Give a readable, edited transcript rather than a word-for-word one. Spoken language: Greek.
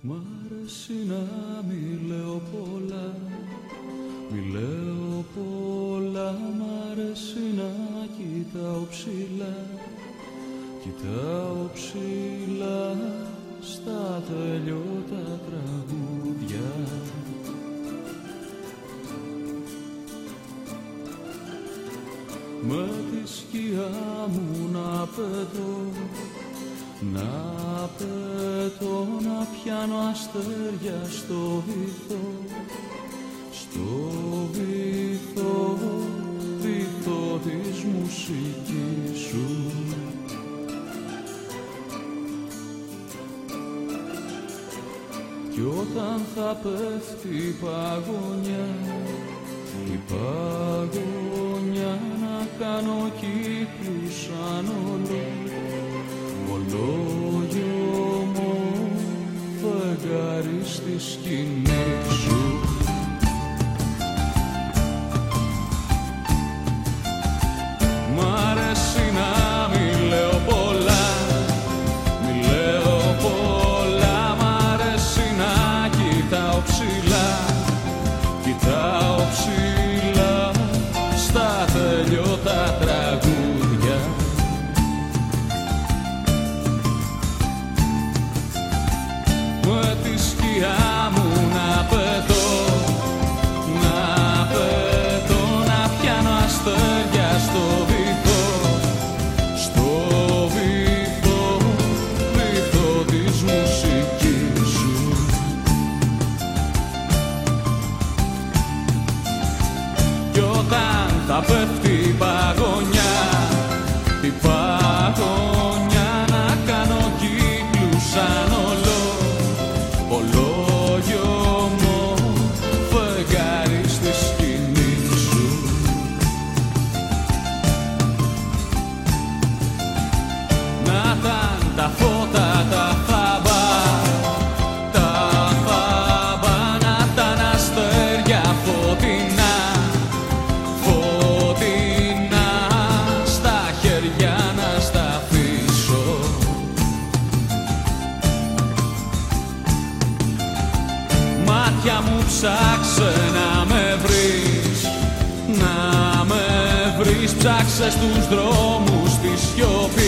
Μ' αρέσει να μη λέω πολλά, μη λέω πολλά. Μ' αρέσει να κοιτάω ψηλά, κοιτάω ψηλά στα τελειώτα τραγούδια. Με τη σκιά μου να πετώ, να πετώ, να πιάνω αστέρια στο βυθό, στο βυθό, βυθό της μουσικής σου. Κι όταν θα πέφτει η παγωνιά, η παγωνιά, να κάνω κύκλους σαν ολόγιομο φεγγάρι στη σκηνή σου. Μ' αρέσει να μη λέω πολλά, μη λέω πολλά. Μ' αρέσει να κοιτάω ψηλά, κοιτάω ψηλά στα τελειώτα τραγούδια. Με τη σκιά μου να πετώ, να πετώ, να πιάνω αστέρια στο βυθό, στο βυθό, βυθό της μουσικής σου. Κι όταν θα πέφτει η παγωνιά, η παγωνιά, να κάνω κύκλους σαν ολόγιομο φεγγάρι στη σκηνή σου. Να ήταν τα φώτα τα θάμπα, τα θάμπα, να ήταν αστέρια φωτεινά, φωτεινά, στα χέρια να στα αφήσω. Μάτια μου ψάξε να με βρεις, να με βρεις. Ψάξε στους δρόμους της σιωπής,